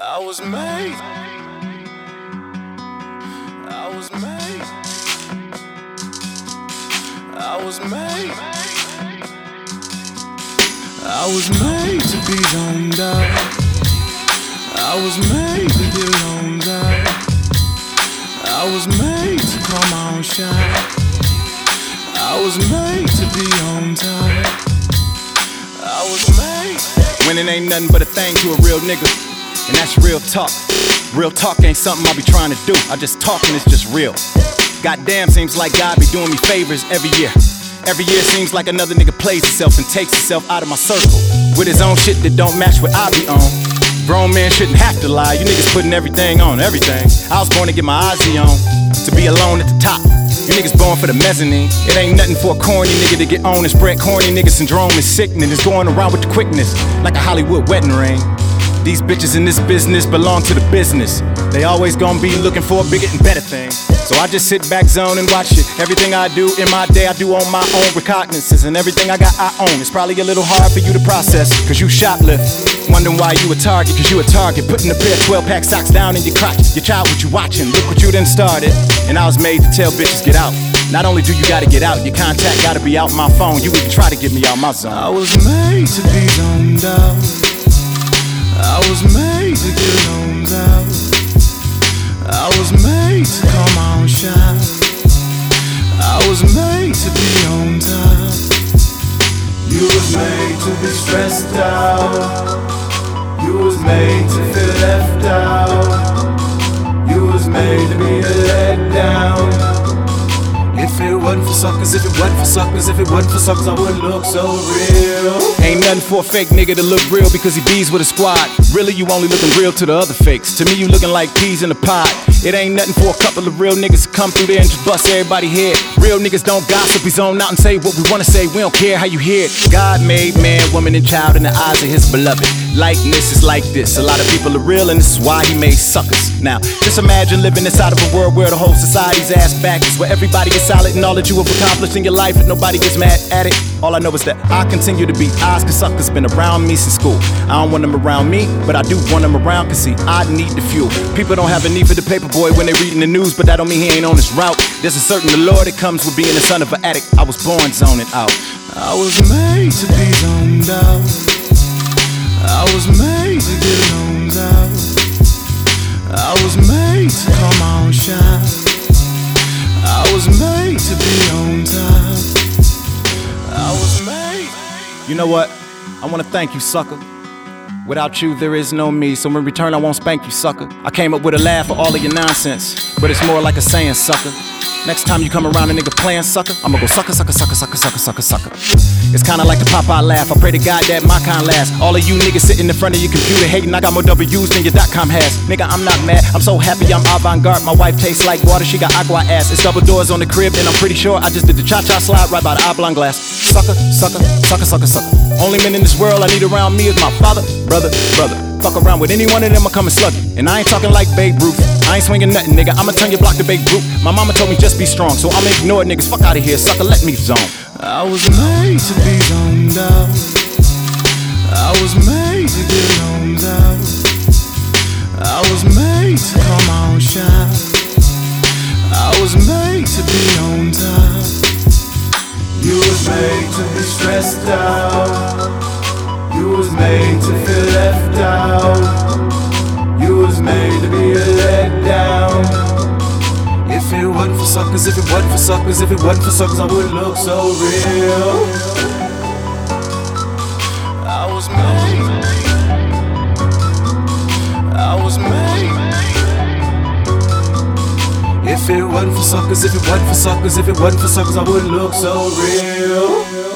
I was made. I was made. I was made. I was made to be zoned out. I was made to get zoned out. I was made to call my own shot. I was made to be on top. I was made. Winning ain't nothing but a thing to a real nigga, and that's real talk. Real talk ain't something I be trying to do. I just talking, it's just real. Goddamn, seems like God be doing me favors every year. Every year seems like another nigga plays himself and takes himself out of my circle with his own shit that don't match what I be on. Grown men shouldn't have to lie. You niggas putting everything on everything. I was born to get my Ozzy on, to be alone at the top. You niggas born for the mezzanine. It ain't nothing for a corny nigga to get on and spread corny nigga syndrome and sickening. It's going around with the quickness, like a Hollywood wedding ring. These bitches in this business belong to the business. They always gonna be looking for bigger and better things. So I just sit back, zone, and watch it. Everything I do in my day, I do on my own recognizance. And everything I got, I own. It's probably a little hard for you to process, cause you shoplift. Wondering why you a target, cause you a target. Putting a pair of 12-pack socks down in your crotch. Your child, what you watching, look what you done started. And I was made to tell bitches, get out. Not only do you gotta get out, your contact gotta be out my phone. You even try to get me out my zone. I was made to be zoned out. I was made to get zoned out. I was made to call my own shot. I was made to be on top. You was made to be stressed out. You was made to feel left out. You was made to be let down. If it wasn't for suckers, if it wasn't for suckers, if it wasn't for suckers, I wouldn't look so real. Ain't nothing for a fake nigga to look real because he bees with a squad. Really, you only looking real to the other fakes. To me, you looking like peas in a pot. It ain't nothing for a couple of real niggas to come through there and just bust everybody head. Real niggas don't gossip, we zone out and say what we wanna say. We don't care how you hear it. God made man, woman, and child in the eyes of his beloved. Likeness is like this. A lot of people are real and this is why he made suckers. Now, just imagine living inside of a world where the whole society's ass backwards, where everybody is solid and all that you have accomplished in your life and nobody gets mad at it. All I know is that I continue to be eyes, cause suckers been around me since school. I don't want them around me, but I do want them around, cause see, I need the fuel. People don't have a need for the paper boy when they reading the news, but that don't mean he ain't on his route. There's a certain allure that comes with being the son of an addict. I was born zoning out. I was made to be zoned out. I was made to get zoned out. I was made to call my own shot. I was made to be on top. I was made. You know what? I wanna thank you, sucker. Without you, there is no me, so in return I won't spank you, sucker. I came up with a laugh for all of your nonsense, but it's more like a saying, sucker. Next time you come around a nigga playing sucker, I'ma go sucker, sucker, sucker, sucker, sucker, sucker, sucker. It's kinda like the Popeye laugh. I pray to God that my kind lasts. All of you niggas sitting in front of your computer hating, I got more W's than your .com has. Nigga, I'm not mad, I'm so happy I'm avant-garde. My wife tastes like water, she got agua ass. It's double doors on the crib, and I'm pretty sure I just did the cha-cha slide right by the oblong glass. Sucker, sucker, sucker, sucker, sucker. Only men in this world I need around me is my father, brother, brother. Fuck around with any one of them, I come and slug you. And I ain't talking like Babe Ruth. I ain't swinging nothing, nigga. I'ma turn your block to Babe Ruth. My mama told me just be strong, so I'ma ignore it, niggas. Fuck out of here, sucker. Let me zone. I was made to be zoned out. I was made to get zoned out. I was made to call my own shot. I was made to be on top. You was made to be stressed out. You was made to feel left out. You was made to be let down. If it wasn't for suckers, if it wasn't for suckers, if it wasn't for suckers, I wouldn't look so real. I was made. I was made. If it wasn't for suckers, if it wasn't for suckers, if it wasn't for suckers, I wouldn't look so real.